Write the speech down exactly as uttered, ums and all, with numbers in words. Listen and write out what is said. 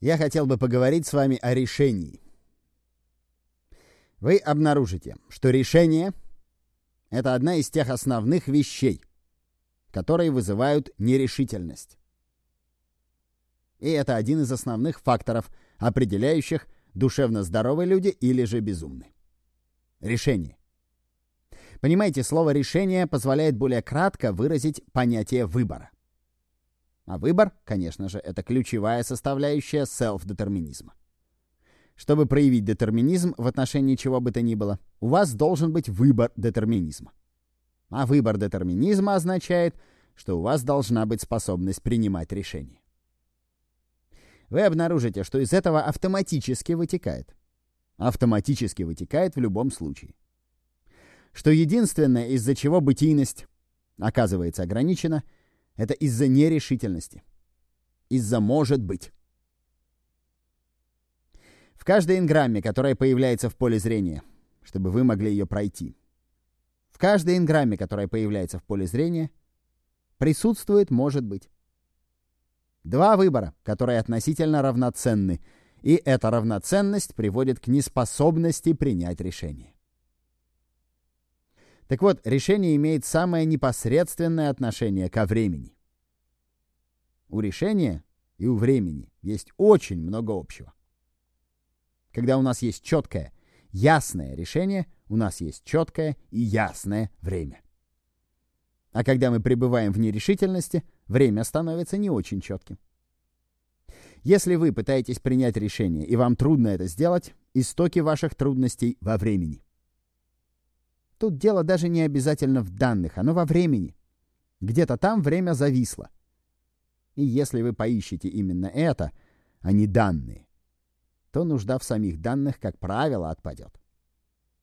я хотел бы поговорить с вами о решении. Вы обнаружите, что решение — это одна из тех основных вещей, которые вызывают нерешительность. И это один из основных факторов, определяющих, душевно здоровые люди или же безумны. Решение. Понимаете, слово «решение» позволяет более кратко выразить понятие выбора. А выбор, конечно же, это ключевая составляющая селф-детерминизма. Чтобы проявить детерминизм в отношении чего бы то ни было, у вас должен быть выбор детерминизма. А выбор детерминизма означает, что у вас должна быть способность принимать решения. Вы обнаружите, что из этого автоматически вытекает. Автоматически вытекает в любом случае. Что единственное, из-за чего бытийность оказывается ограничена, это из-за нерешительности. Из-за «может быть». В каждой энграмме, которая появляется в поле зрения, чтобы вы могли ее пройти, в каждой энграмме, которая появляется в поле зрения, присутствует «может быть». Два выбора, которые относительно равноценны, и эта равноценность приводит к неспособности принять решение. Так вот, решение имеет самое непосредственное отношение ко времени. У решения и у времени есть очень много общего. Когда у нас есть четкое, ясное решение, у нас есть четкое и ясное время. А когда мы пребываем в нерешительности, время становится не очень четким. Если вы пытаетесь принять решение, и вам трудно это сделать, истоки ваших трудностей во времени. Тут дело даже не обязательно в данных, оно во времени. Где-то там время зависло. И если вы поищете именно это, а не данные, то нужда в самих данных, как правило, отпадет.